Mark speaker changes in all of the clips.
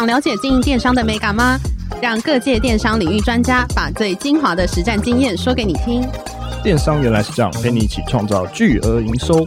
Speaker 1: 了解经营电商的美感吗？让各界电商领域专家把最精华的实战经验说给你听。
Speaker 2: 电商原来是这样，陪你一起创造巨额营收。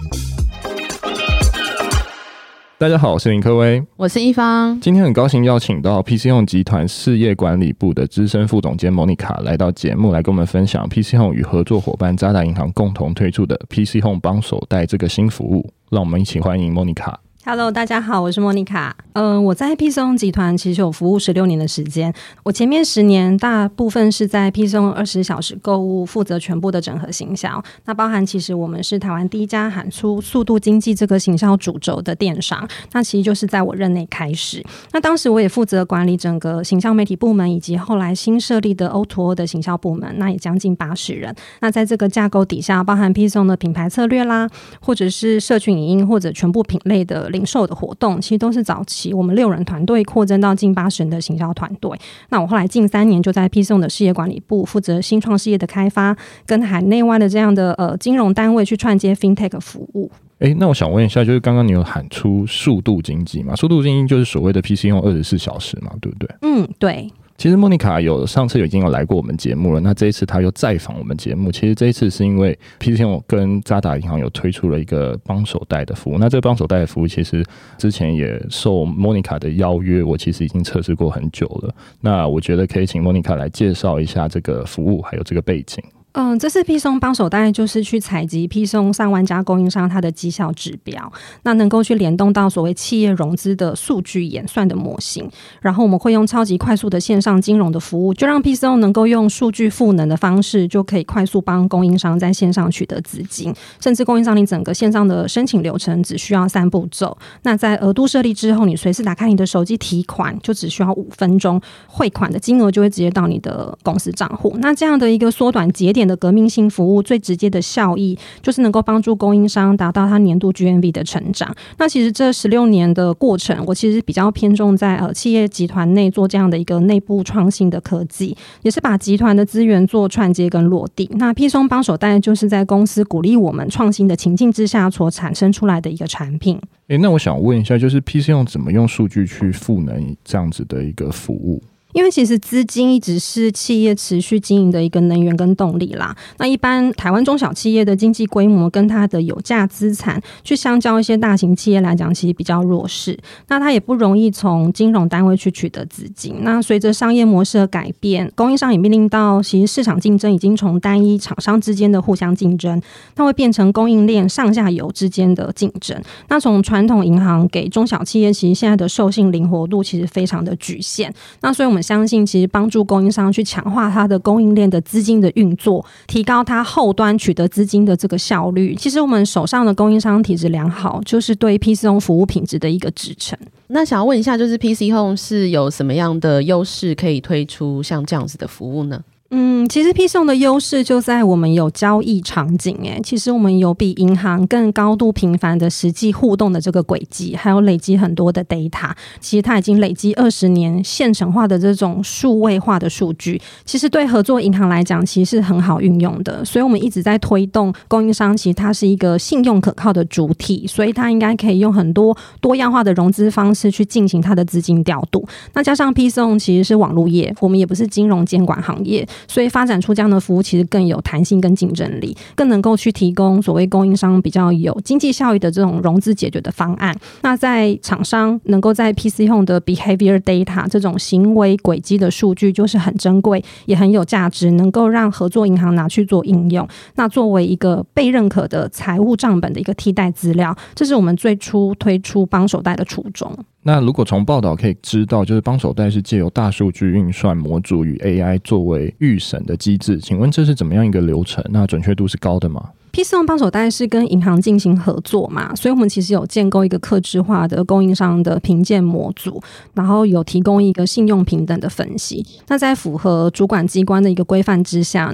Speaker 2: 大家好，我是林科威，
Speaker 1: 我是一方。
Speaker 2: 今天很高兴邀请到 PC Home 集团事业管理部的资深副总监 Monica 来到节目，来跟我们分享 PC Home 与合作伙伴渣打银行共同推出的 PC Home 帮手贷这个新服务。让我们一起欢迎 Monica。Hello，
Speaker 3: 大家好，我是莫妮卡。我在 PC Home 集团其实有服务16年的时间。我前面10年大部分是在 PC Home 20小时购物负责全部的整合行销，那包含其实我们是台湾第一家喊出速度经济这个行销主轴的电商，那其实就是在我任内开始。那当时我也负责管理整个行销媒体部门，以及后来新设立的 O2O 的行销部门，那也将近80人。那在这个架构底下，包含 PC Home 的品牌策略啦，或者是社群影音，或者全部品类的零售的活动，其实都是早期我们6人团队扩增到近80人的行销团队。那我后来近3年就在 PC Home 的事业管理部负责新创事业的开发，跟海内外的这样的金融单位去串接 FinTech 服务。
Speaker 2: 那我想问一下，就是刚刚你有喊出速度经济嘛？速度经济就是所谓的 PC Home 24小时嘛，对不对？
Speaker 3: 对。
Speaker 2: 其实莫妮卡上次已经有来过我们节目了，那这一次她又再访我们节目。其实这一次是因为 PC Home 跟渣打银行有推出了一个帮手贷的服务，那这个帮手贷的服务其实之前也受莫妮卡的邀约，我其实已经测试过很久了。那我觉得可以请莫妮卡来介绍一下这个服务还有这个背景。
Speaker 3: 这次 PC Home 帮手贷就是去采集 PC Home 上万家供应商它的绩效指标，那能够去联动到所谓企业融资的数据演算的模型，然后我们会用超级快速的线上金融的服务，就让 PC Home 能够用数据赋能的方式，就可以快速帮供应商在线上取得资金，甚至供应商你整个线上的申请流程只需要3步骤，那在额度设立之后，你随时打开你的手机提款就只需要5分钟，汇款的金额就会直接到你的公司账户。那这样的一个缩短节点的革命性服务，最直接的效益就是能够帮助供应商达到他年度 GMV 的成长。那其实这16年的过程，我其实比较偏重在企业集团内做这样的一个内部创新的科技，也是把集团的资源做串接跟落地。那 PC Home 帮手贷就是在公司鼓励我们创新的情境之下所产生出来的一个产品。
Speaker 2: 那我想问一下，就是 PC Home 怎么用数据去赋能这样子的一个服务？
Speaker 3: 因为其实资金一直是企业持续经营的一个能源跟动力啦。那一般台湾中小企业的经济规模跟它的有价资产，去相较一些大型企业来讲，其实比较弱势。那它也不容易从金融单位去取得资金。那随着商业模式的改变，供应商也面临到其实市场竞争已经从单一厂商之间的互相竞争，它会变成供应链上下游之间的竞争。那从传统银行给中小企业，其实现在的授信灵活度其实非常的局限。那所以我们相信其实帮助供应商去强化它的供应链的资金的运作，提高它后端取得资金的这个效率。其实我们手上的供应商体质良好，就是对 PC Home 服务品质的一个支撑。
Speaker 1: 那想要问一下，就是 PC Home 是有什么样的优势可以推出像这样子的服务呢？
Speaker 3: 其实 PC Home 的优势就在我们有交易场景。其实我们有比银行更高度频繁的实际互动的这个轨迹，还有累积很多的 data。其实它已经累积20年现成化的这种数位化的数据，其实对合作银行来讲其实是很好运用的。所以我们一直在推动供应商，其实它是一个信用可靠的主体，所以它应该可以用很多多样化的融资方式去进行它的资金调度。那加上 PC Home 其实是网络业，我们也不是金融监管行业，所以发展出这样的服务其实更有弹性跟竞争力，更能够去提供所谓供应商比较有经济效益的这种融资解决的方案。那在厂商能够在 PC Home 的 behavior data 这种行为轨迹的数据就是很珍贵也很有价值，能够让合作银行拿去做应用，那作为一个被认可的财务账本的一个替代资料，这是我们最初推出帮手贷的初衷。
Speaker 2: 那如果从报道可以知道，就是帮手贷是借由大数据运算模组与 AI 作为预审的机制，请问这是怎么样一个流程？那准确度是高的吗
Speaker 3: ？PC Home 帮手贷是跟银行进行合作嘛，所以我们其实有建构一个客制化的供应商的评鉴模组，然后有提供一个信用评等的分析。那在符合主管机关的一个规范之下呢，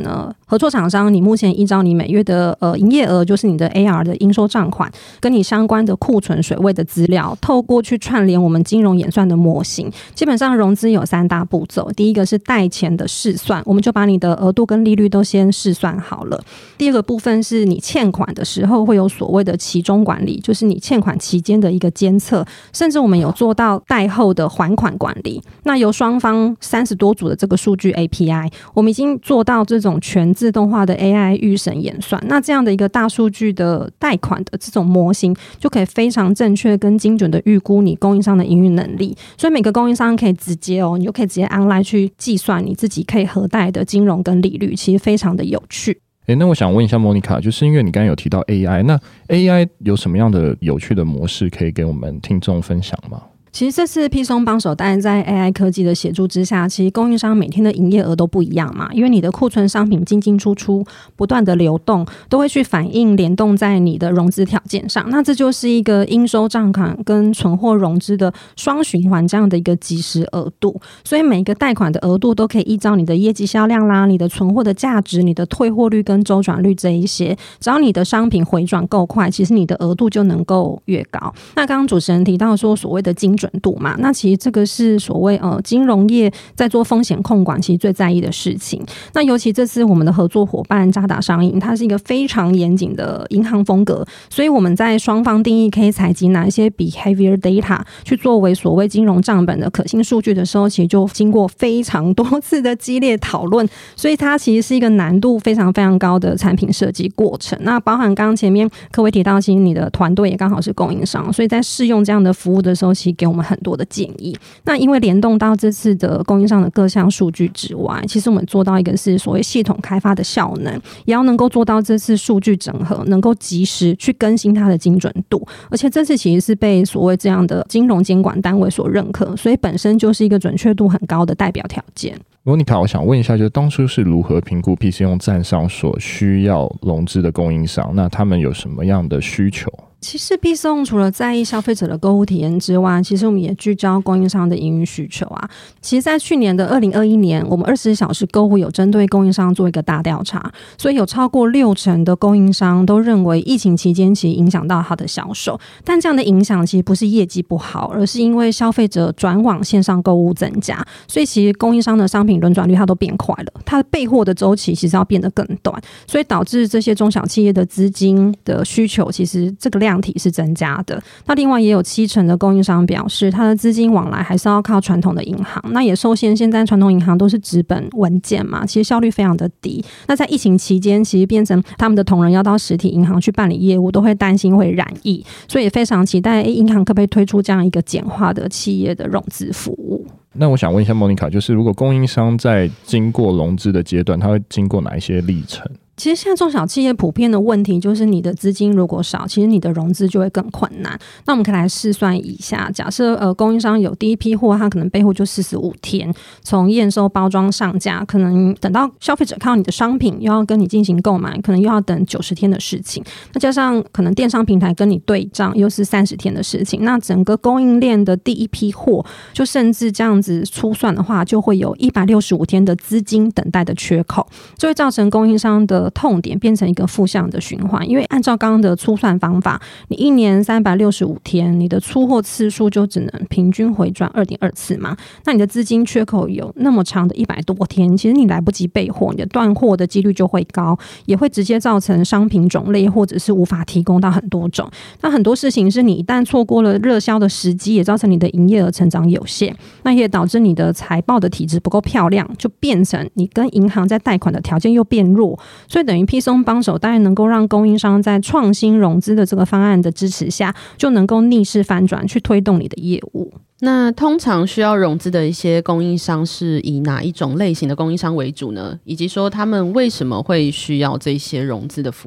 Speaker 3: 合作厂商，你目前依照你每月的营业额，就是你的 AR 的应收账款，跟你相关的库存水位的资料，透过去串联我们金融演算的模型。基本上融资有3大步骤，第一个是贷前的试算，我们就把你的额度跟利率都先试算好了。第二个部分是你欠款的时候会有所谓的期中管理，就是你欠款期间的一个监测，甚至我们有做到贷后的还款管理。那由双方30多组的这个数据 API， 我们已经做到这种全自动化的 AI 预审演算。那这样的一个大数据的贷款的这种模型，就可以非常正确跟精准的预估你供应商的营运能力。所以每个供应商可以直接你就可以直接 online 去计算你自己可以核贷的金融跟利率，其实非常的有趣。
Speaker 2: 那我想问一下 Monica， 就是因为你刚才有提到 AI， 那 AI 有什么样的有趣的模式可以给我们听众分享吗？
Speaker 3: 其实这次 P-SON 帮手贷在 AI 科技的协助之下，其实供应商每天的营业额都不一样嘛，因为你的库存商品进进出出不断的流动，都会去反映联动在你的融资条件上。那这就是一个应收账款跟存货融资的双循环这样的一个即时额度，所以每个贷款的额度都可以依照你的业绩销量啦、你的存货的价值、你的退货率跟周转率这一些，只要你的商品回转够快，其实你的额度就能够越高。那刚刚主持人提到说所谓的精准度嘛，那其实这个是所谓金融业在做风险控管其实最在意的事情。那尤其这次我们的合作伙伴渣打商银，它是一个非常严谨的银行风格，所以我们在双方定义可以采集哪一些 behavior data 去作为所谓金融账本的可信数据的时候，其实就经过非常多次的激烈讨论，所以它其实是一个难度非常非常高的产品设计过程。那包含刚刚前面各位提到，其实你的团队也刚好是供应商，所以在试用这样的服务的时候，其实给我们很多的建议。那因为联动到这次的供应商的各项数据之外，其实我们做到一个是所谓系统开发的效能，也要能够做到这次数据整合能够及时去更新它的精准度，而且这次其实是被所谓这样的金融监管单位所认可，所以本身就是一个准确度很高的代表条件。
Speaker 2: Monica， 我想问一下，就是当初是如何评估 PChome 站上所需要融资的供应商？那他们有什么样的需求？
Speaker 3: 其实 P-SON 除了在意消费者的购物体验之外，其实我们也聚焦供应商的营运需求啊。其实在去年的2021年，我们24小时购物有针对供应商做一个大调查，所以有超过60%的供应商都认为疫情期间其实影响到他的销售，但这样的影响其实不是业绩不好，而是因为消费者转往线上购物增加，所以其实供应商的商品轮转率它都变快了，它的备货的周期其实要变得更短，所以导致这些中小企业的资金的需求其实这个量体是增加的。那另外也有70%的供应商表示，他的资金往来还是要靠传统的银行，那也受限现在传统银行都是纸本文件嘛，其实效率非常的低。那在疫情期间，其实变成他们的同仁要到实体银行去办理业务，都会担心会染疫，所以也非常期待银行可不可以推出这样一个简化的企业的融资服务。
Speaker 2: 那我想问一下 Monica， 就是如果供应商在经过融资的阶段，他会经过哪一些历程？
Speaker 3: 其实现在中小企业普遍的问题就是你的资金如果少，其实你的融资就会更困难。那我们可以来试算一下，假设供应商有第一批货，它可能备货就45天，从验收、包装、上架，可能等到消费者看到你的商品又要跟你进行购买，可能又要等90天的事情。那加上可能电商平台跟你对账又是30天的事情，那整个供应链的第一批货，就甚至这样子粗算的话，就会有165天的资金等待的缺口，就会造成供应商的痛点变成一个负向的循环。因为按照刚刚的粗算方法，你一年365天，你的出货次数就只能平均回转 2.2 次嘛，那你的资金缺口有那么长的100多天，其实你来不及备货，你的断货的几率就会高，也会直接造成商品种类或者是无法提供到很多种。那很多事情是你一旦错过了热销的时机，也造成你的营业额成长有限，那也导致你的财报的体质不够漂亮，就变成你跟银行在贷款的条件又变弱，所以等于 P-SON 帮手当然能够让供应商在创新融资的这个方案的支持下，就能够逆势翻转去推动你的业务。
Speaker 1: 那通常需要融资的一些供应商是以哪一种类型的供应商为主呢？以及说他们为什么会需要这些融资的服务？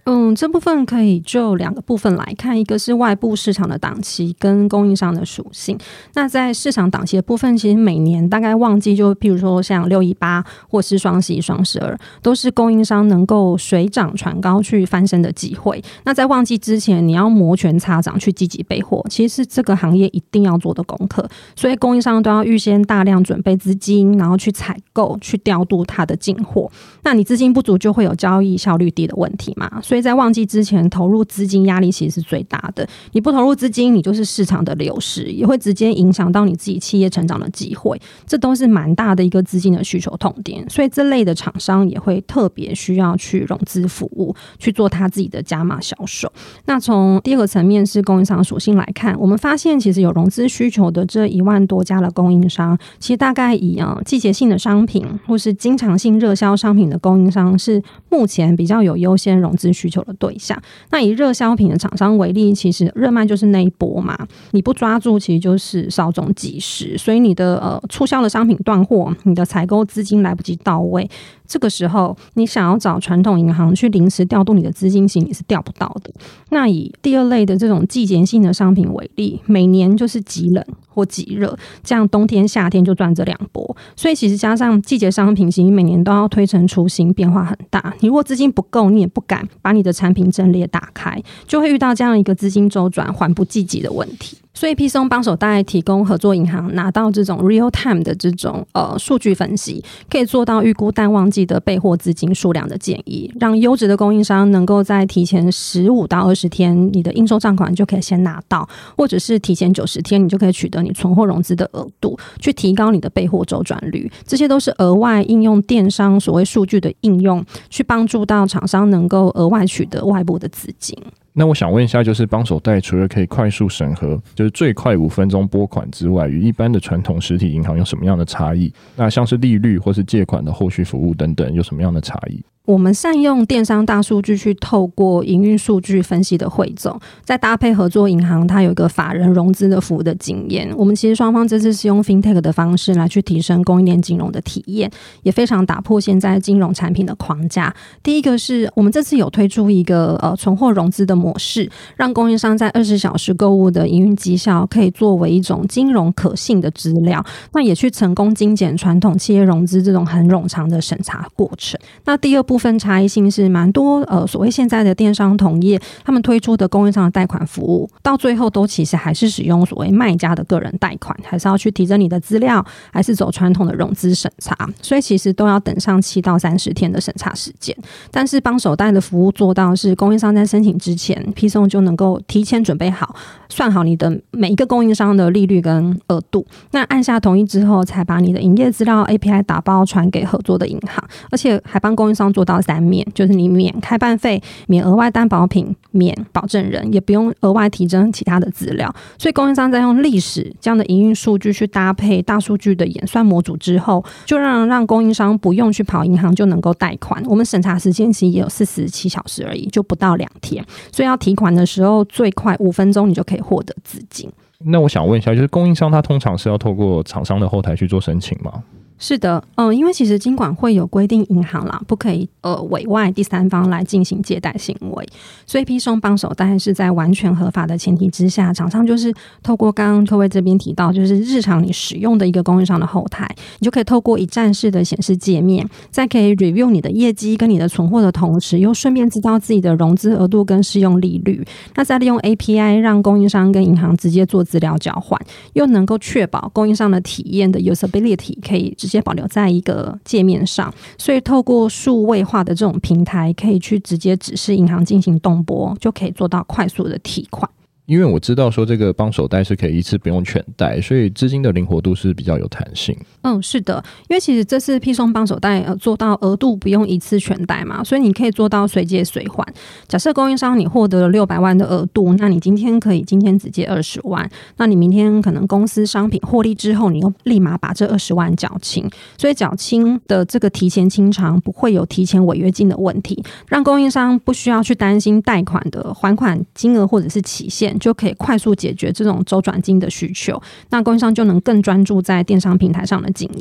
Speaker 3: 这部分可以就2个部分来看，一个是外部市场的档期跟供应商的属性。那在市场档期的部分，其实每年大概旺季就譬如说像618或是双11、双12，都是供应商能够水涨船高去翻身的机会。那在旺季之前，你要摩拳擦掌去积极备货，其实是这个行业一定要做的功课。所以供应商都要预先大量准备资金，然后去采购、去调度它的进货。那你资金不足，就会有交易效率低的问题嘛。所以在旺季之前投入资金压力其实是最大的，你不投入资金，你就是市场的流失，也会直接影响到你自己企业成长的机会，这都是蛮大的一个资金的需求痛点。所以这类的厂商也会特别需要去融资服务，去做他自己的加码销售。那从第2个层面是供应商属性来看，我们发现其实有融资需求的这1万多家的供应商，其实大概以季节性的商品或是经常性热销商品的供应商是目前比较有优先融资需求的对象。那以热销品的厂商为例，其实热卖就是那一波嘛，你不抓住其实就是稍纵即逝，所以你的促销的商品断货，你的采购资金来不及到位，这个时候你想要找传统银行去临时调度你的资金型，你是调不到的。那以第2类的这种季节性的商品为例，每年就是极冷或极热，这样冬天夏天就赚这2波。所以其实加上季节商品型每年都要推陈出新，变化很大，你如果资金不够，你也不敢把你的产品阵列打开，就会遇到这样一个资金周转缓不济急的问题。所以 P-SON 帮手贷提供合作银行拿到这种 real time 的这种数据分析，可以做到预估淡旺季的备货资金数量的建议，让优质的供应商能够在提前15到20天，你的应收账款就可以先拿到，或者是提前90天，你就可以取得你存货融资的额度，去提高你的备货周转率。这些都是额外应用电商所谓数据的应用，去帮助到厂商能够额外取得外部的资金。
Speaker 2: 那我想问一下，就是帮手贷除了可以快速审核，就是最快5分钟拨款之外，与一般的传统实体银行有什么样的差异？那像是利率或是借款的后续服务等等，有什么样的差异？
Speaker 3: 我们善用电商大数据去透过营运数据分析的汇总，再搭配合作银行它有一个法人融资的服务的经验，我们其实双方这次是用 FinTech 的方式来去提升供应链金融的体验，也非常打破现在金融产品的框架。第一个是我们这次有推出一个存货融资的模式，让供应商在20小时购物的营运绩效可以作为一种金融可信的资料，那也去成功精简传统企业融资这种很冗长的审查过程。那第2部分差异性是蛮多所谓现在的电商同业他们推出的供应商的贷款服务，到最后都其实还是使用所谓卖家的个人贷款，还是要去提升你的资料，还是走传统的融资审查，所以其实都要等上7到30天的审查时间。但是帮手贷的服务做到是供应商在申请之前 P-SON 就能够提前准备好，算好你的每一个供应商的利率跟额度，那按下同意之后才把你的营业资料 API 打包传给合作的银行，而且还帮供应商做到3免，就是你免开办费、免额外担保品、免保证人，也不用额外提升其他的资料。所以供应商在用历史这样的营运数据去搭配大数据的演算模组之后，就让供应商不用去跑银行就能够贷款。我们审查时间其实也有47小时而已，就不到2天，所以要提款的时候最快5分钟你就可以获得资金。
Speaker 2: 那我想问一下，就是供应商他通常是要透过厂商的后台去做申请吗？
Speaker 3: 是的，因为其实金管会有规定银行啦，不可以委外第三方来进行借贷行为，所以 P-SON 帮手贷是在完全合法的前提之下，厂商就是透过刚刚各位这边提到，就是日常你使用的一个供应商的后台，你就可以透过一站式的显示界面，在可以 review 你的业绩跟你的存货的同时，又顺便知道自己的融资额度跟适用利率，那再利用 API 让供应商跟银行直接做资料交换，又能够确保供应商的体验的 usability 可以直接保留在一个界面上，所以透过数位化的这种平台，可以去直接指示银行进行动拨，就可以做到快速的提款。
Speaker 2: 因为我知道说这个帮手贷是可以一次不用全贷，所以资金的灵活度是比较有弹性。
Speaker 3: 是的，因为其实这次 P-SON 帮手贷做到额度不用一次全贷嘛，所以你可以做到随借随还。假设供应商你获得了600万的额度，那你今天只借20万，那你明天可能公司商品获利之后，你又立马把这20万缴清，所以缴清的这个提前清偿不会有提前违约金的问题，让供应商不需要去担心贷款的还款金额或者是期限，就可以快速解决这种周转金的需求，那供应商就能更专注在电商平台上的经营。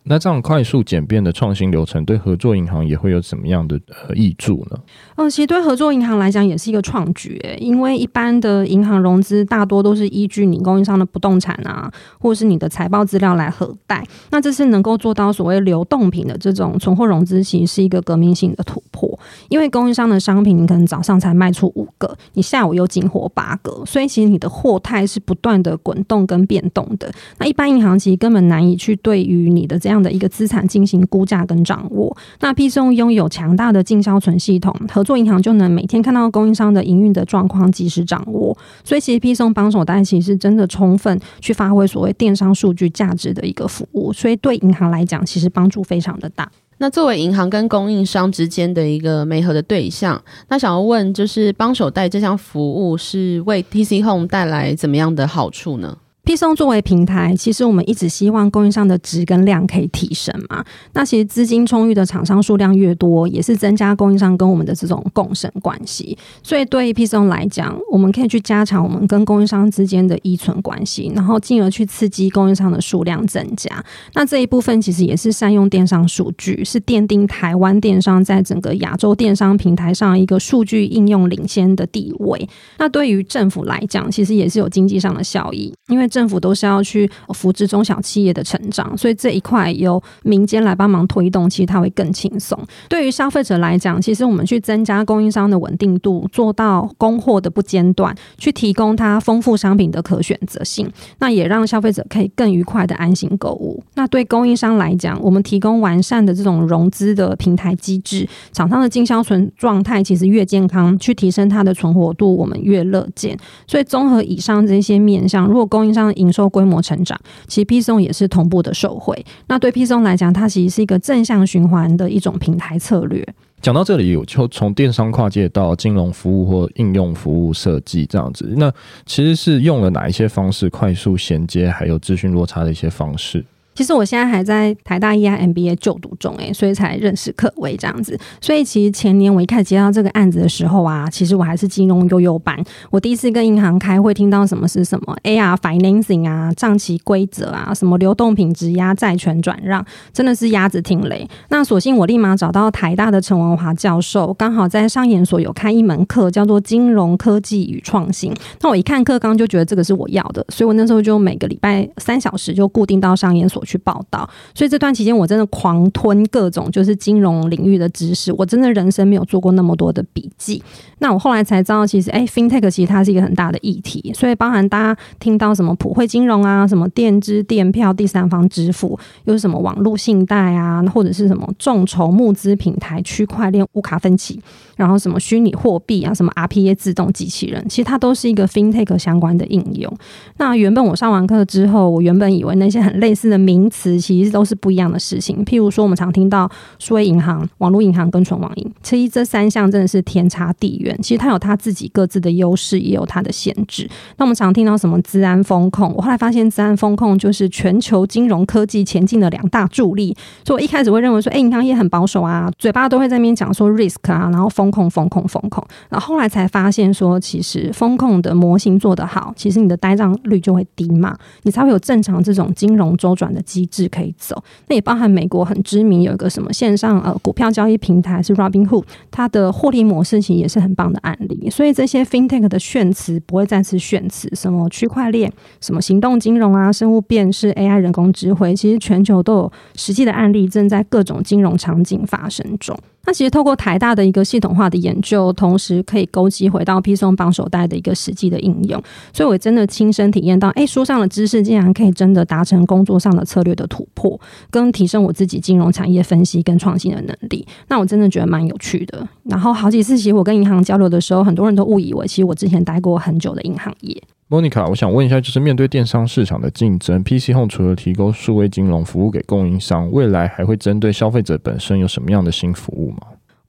Speaker 2: 那这样快速简便的创新流程对合作银行也会有什么样的益助呢？
Speaker 3: 其实对合作银行来讲也是一个创举，因为一般的银行融资大多都是依据你供应商的不动产啊，或是你的财报资料来核贷。那这次能够做到所谓流动品的这种存货融资，其实是一个革命性的突破。因为供应商的商品，你可能早上才卖出5个，你下午又进货8个，所以其实你的货态是不断的滚动跟变动的。那一般银行其实根本难以去对于你的这样的一个资产进行估价跟掌握。那 PChome 拥有强大的进销存系统，合作银行就能每天看到供应商的营运的状况，及时掌握。所以其实 PChome 帮手贷其实是真的充分去发挥所谓电商数据价值的一个服务，所以对银行来讲其实帮助非常的大。
Speaker 1: 那作为银行跟供应商之间的一个媒合的对象，那想要问就是帮手贷这项服务是为 PChome 带来怎么样的好处呢？PChome 作为平台，其实我们一直希望供应商的质跟量可以提升嘛。那其实资金充裕的厂商数量越多，也是增加供应商跟我们的这种共生关系。所以对 PChome 来讲，我们可以去加强我们跟供应商之间的依存关系，然后进而去刺激供应商的数量增加。那这一部分其实也是善用电商数据，是奠定台湾电商在整个亚洲电商平台上一个数据应用领先的地位。那对于政府来讲，其实也是有经济上的效益，因为政府都是要去扶持中小企业的成长，所以这一块由民间来帮忙推动，其实它会更轻松。对于消费者来讲，其实我们去增加供应商的稳定度，做到供货的不间断，去提供它丰富商品的可选择性，那也让消费者可以更愉快的安心购物。那对供应商来讲，我们提供完善的这种融资的平台机制，厂商的经销存状态其实越健康，去提升它的存活度，我们越乐见。所以综合以上这些面向，如果供应商的营收规模成长，其实 PChome 也是同步的受惠。那对 PChome 来讲，它其实是一个正向循环的一种平台策略。
Speaker 2: 讲到这里，就从电商跨界到金融服务或应用服务设计这样子，那其实是用了哪一些方式快速衔接还有资讯落差的一些方式？
Speaker 3: 其实我现在还在台大 EIMBA 就读中，所以才认识可微这样子。所以其实前年我一开始接到这个案子的时候啊，其实我还是金融幼幼班。我第一次跟银行开会，听到什么是什么 AR financing 啊、账期规则啊、什么流动品质押、债权转让，真的是鸭子听雷。那索性我立马找到台大的陈文华教授，刚好在商研所有开一门课，叫做金融科技与创新。那我一看课纲就觉得这个是我要的，所以我那时候就每个礼拜3小时就固定到商研所去报道。所以这段期间我真的狂吞各种就是金融领域的知识，我真的人生没有做过那么多的笔记。那我后来才知道，其实FinTech 其实它是一个很大的议题，所以包含大家听到什么普惠金融啊、什么电支电票、第三方支付，又是什么网络信贷啊，或者是什么众筹募资平台、区块链、无卡分期，然后什么虚拟货币啊、什么 RPA 自动机器人，其实它都是一个 FinTech 相关的应用。那原本我上完课之后，我原本以为那些很类似的名词其实都是不一样的事情，譬如说我们常听到数位银行、网络银行跟纯网银，其实这3项真的是天差地远，其实它有它自己各自的优势，也有它的限制。那我们常听到什么资安风控，我后来发现资安风控就是全球金融科技前进的2大助力。所以我一开始会认为说银行业很保守啊，嘴巴都会在那边讲说 risk 啊，然后风控，然后后来才发现说其实风控的模型做得好，其实你的呆账率就会低嘛，你才会有正常这种金融周转的机制可以走。那也包含美国很知名有一个什么线上股票交易平台是 Robinhood， 它的获利模式其实也是很棒的案例。所以这些 FinTech 的炫词不会再次炫词，什么区块链、什么行动金融啊、生物辨识、AI 人工智慧，其实全球都有实际的案例正在各种金融场景发生中。那其实透过台大的一个系统化的研究，同时可以勾稽回到 PChome 帮手贷的一个实际的应用，所以我真的亲身体验到书上的知识竟然可以真的达成工作上的策略的突破，跟提升我自己金融产业分析跟创新的能力。那我真的觉得蛮有趣的。然后好几次其实我跟银行交流的时候，很多人都误以为其实我之前待过很久的银行业。
Speaker 2: Monica， 我想问一下，就是面对电商市场的竞争， PChome 除了提供数位金融服务给供应商，未来还会针对消费者本身有什么样的新服务吗？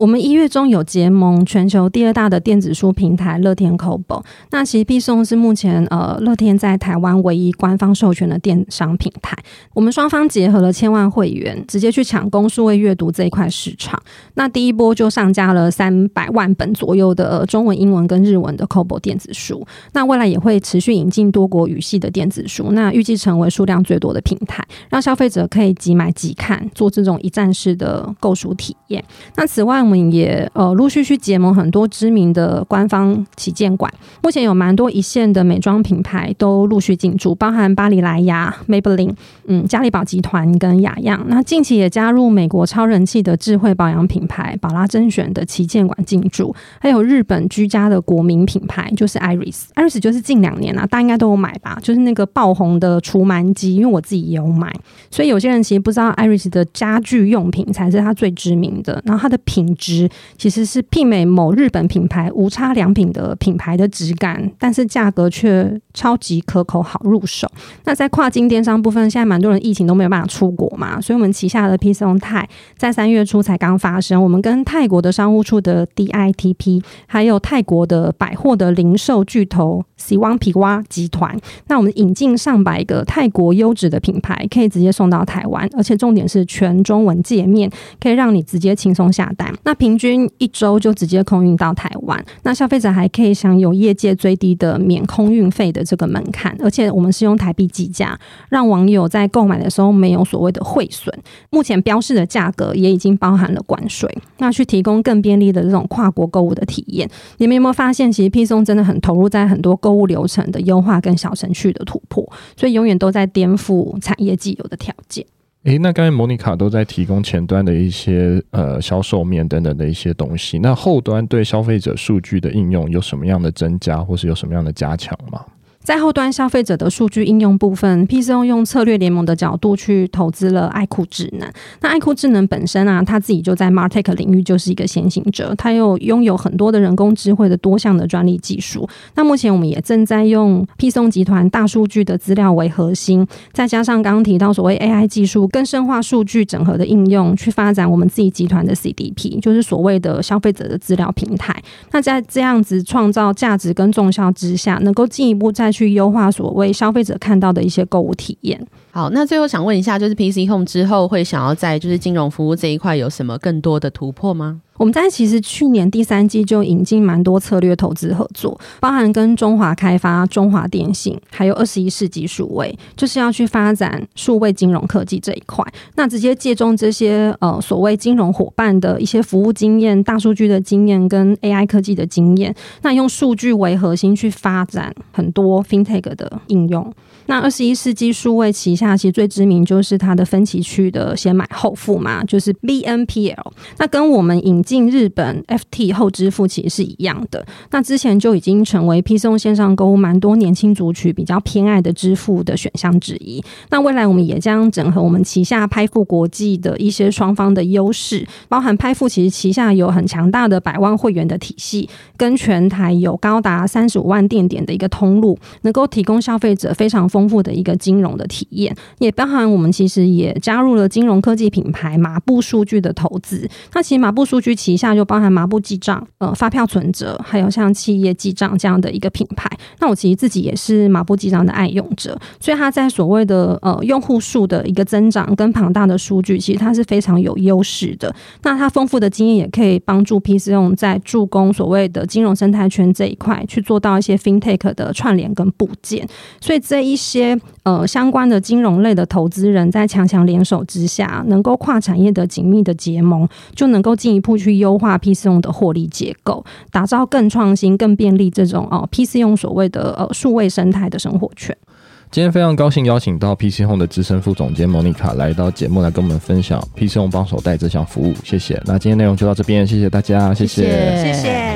Speaker 3: 我们1月中有结盟全球第2大的电子书平台乐天 Kobo， 那其实必送是目前乐天在台湾唯一官方授权的电商平台。我们双方结合了1000万会员，直接去抢攻数位阅读这一块市场。那第一波就上架了300万本左右的中文、英文跟日文的 Kobo 电子书。那未来也会持续引进多国语系的电子书，那预计成为数量最多的平台，让消费者可以即买即看，做这种一站式的购书体验。那此外，我们也陆续去结盟很多知名的官方旗舰馆，目前有蛮多一线的美妆品牌都陆续进驻，包含巴黎莱雅、Maybelline、嘉利宝集团跟雅漾。那近期也加入美国超人气的智慧保养品牌宝拉甄选的旗舰馆进驻，还有日本居家的国民品牌就是 Iris 就是近2年大家应该都有买吧，就是那个爆红的除螨机，因为我自己也有买，所以有些人其实不知道 Iris 的家具用品才是它最知名的，然后它的品质其实是媲美某日本品牌无差良品的品牌的质感，但是价格却超级可口好入手。那在跨境电商部分，现在蛮多人疫情都没有办法出国嘛，所以我们旗下的 PChome Thai 在3月初才刚发生，我们跟泰国的商务处的 DITP 还有泰国的百货的零售巨头 Siwang Piwa 集团，那我们引进上百个泰国优质的品牌，可以直接送到台湾，而且重点是全中文界面，可以让你直接轻松下单。那平均1周就直接空运到台湾，那消费者还可以享有业界最低的免空运费的这个门槛，而且我们是用台币计价，让网友在购买的时候没有所谓的汇损。目前标示的价格也已经包含了关税，那去提供更便利的这种跨国购物的体验。你们有没有发现，其实 PChome 真的很投入在很多购物流程的优化跟小程序的突破，所以永远都在颠覆产业既有的条件。
Speaker 2: 那刚才莫妮卡都在提供前端的一些销售面等等的一些东西，那后端对消费者数据的应用有什么样的增加，或是有什么样的加强吗？
Speaker 3: 在后端消费者的数据应用部分， PChome 用策略联盟的角度去投资了爱酷智能。那爱酷智能本身它自己就在 MarTech 领域就是一个先行者，它又拥有很多的人工智慧的多项的专利技术。那目前我们也正在用 PChome 集团大数据的资料为核心，再加上刚刚提到所谓 AI 技术跟深化数据整合的应用，去发展我们自己集团的 CDP， 就是所谓的消费者的资料平台。那在这样子创造价值跟纵效之下，能够进一步再去优化所谓消费者看到的一些购物体验。
Speaker 1: 好，那最后想问一下，就是 PChome 之后会想要在就是金融服务这一块有什么更多的突破吗？
Speaker 3: 我们在其实去年第3季就引进蛮多策略投资合作，包含跟中华开发、中华电信还有21世纪数位，就是要去发展数位金融科技这一块。那直接借重这些所谓金融伙伴的一些服务经验、大数据的经验跟 AI 科技的经验，那用数据为核心去发展很多 FinTech 的应用。那21世纪数位旗下其实最知名就是它的分期区的先买后付嘛，就是 BNPL。那跟我们引进日本 FT 后支付其实是一样的。那之前就已经成为 PChome 线上购物蛮多年轻族群比较偏爱的支付的选项之一。那未来我们也将整合我们旗下拍付国际的一些双方的优势，包含拍付其实旗下有很强大的100万会员的体系，跟全台有高达35万店点的一个通路，能够提供消费者非常丰富的一个金融的体验。也包含我们其实也加入了金融科技品牌麻布数据的投资。那其实麻布数据旗下就包含麻布记账、发票存折，还有像企业记账这样的一个品牌。那我其实自己也是麻布记账的爱用者，所以它在所谓的用户数的一个增长跟庞大的数据，其实它是非常有优势的。那它丰富的经验也可以帮助 PChome 在助攻所谓的金融生态圈这一块去做到一些 FinTech 的串联跟部件。所以这一些相关的金融类的投资人在强强联手之下，能够跨产业的紧密的结盟，就能够进一步去优化 PChome 的获利结构，打造更创新更便利这种PChome 所谓的数位生态的生活圈。
Speaker 2: 今天非常高兴邀请到 PChome 的资深副总监 Monica 来到节目来跟我们分享 PChome 帮手贷这项服务，谢谢。那今天内容就到这边，谢谢大家，谢谢。